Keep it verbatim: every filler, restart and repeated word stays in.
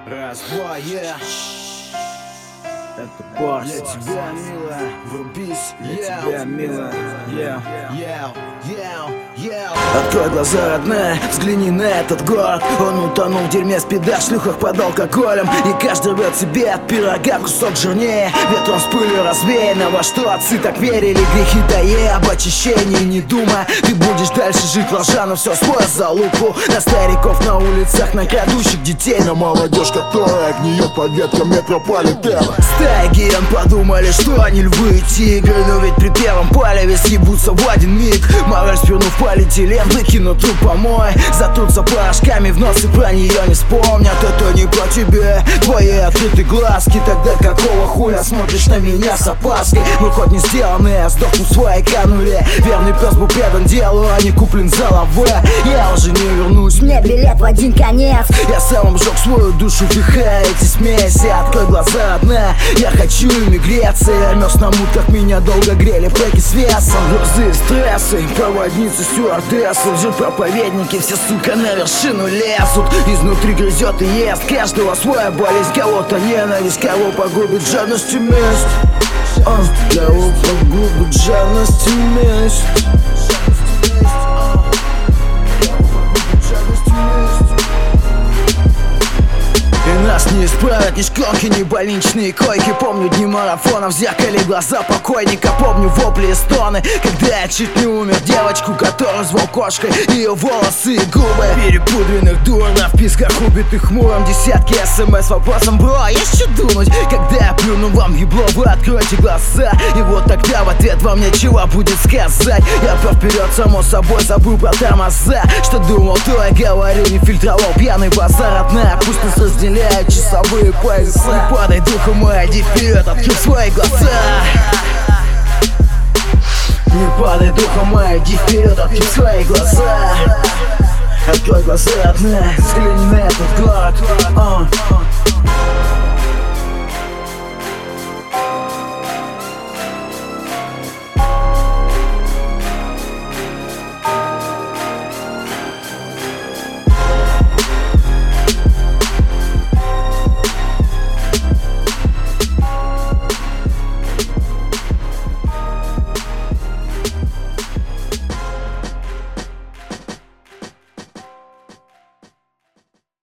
Раз, два, я. Это Барс. Для тебя, милая, врубись. Для тебя, милая, я. Открой глаза, родная, взгляни на этот город. Он утонул в дерьме, спидах, шлюхах под алкоголем. И каждый рвет себе от пирога кусок жирнее. Ветром с пылью развеяно, во что отцы так верили. Грехи тая, об очищении не думая. Ты будешь дальше жить, ложа, но все свой залупу. На стариков на улицах, на крадущих детей. На молодежь, которая гниет под ветком метрополитена. Стаи гиен подумали, что они львы и тигры. Но ведь при первом палеве съебутся в один миг. Мораль свернув полиэтилен, выкинут труп помой. Затрутся порошками в нос и про нее не вспомнят. Это не про тебя, твои открытые глазки. Тогда какого хуя смотришь на меня с опаской? Мы хоть не сделанные, сдохну в своей кануле. Верный пес был предан делу, а не куплен за лаве. Я уже не вернусь, мне билет в один конец. Я сам обжег свою душу, вдыхая эти смеси. Открой глаза, родная, я хочу ими греться. Я мерз на мутках, меня долго грели пэки с весом. Грузы, стрессы, проводницы, стюардессы. Лжепроповедники, все, сука, на вершину лезут. Изнутри грызет и ест каждого своя болезнь. Кого-то ненависть, кого погубит жадность и месть. а, Кого погубит жадность и месть. Нас не исправят ни шконки, ни больничные койки. Помню дни марафона, в зеркале глаза покойника. Помню вопли и стоны, когда я чуть не умер. Девочку, которую звал кошкой, ее волосы и губы перепудренных дур на вписках убитых хмуром. Десятки смс с вопросом: бро, есть что думать? Когда я плюну вам в ебло, вы откройте глаза. И вот тогда в ответ вам нечего будет сказать. Я пер вперед, само собой, забыл про тормоза. Что думал, то я говорил, не фильтровал пьяный базар. Родная, пусть нас разделяет часовые пояса. Не падай духом и иди вперед, открой свои глаза. Не падай духом и иди вперед, открой свои глаза. Открой глаза, родная, взгляни на этот город. uh.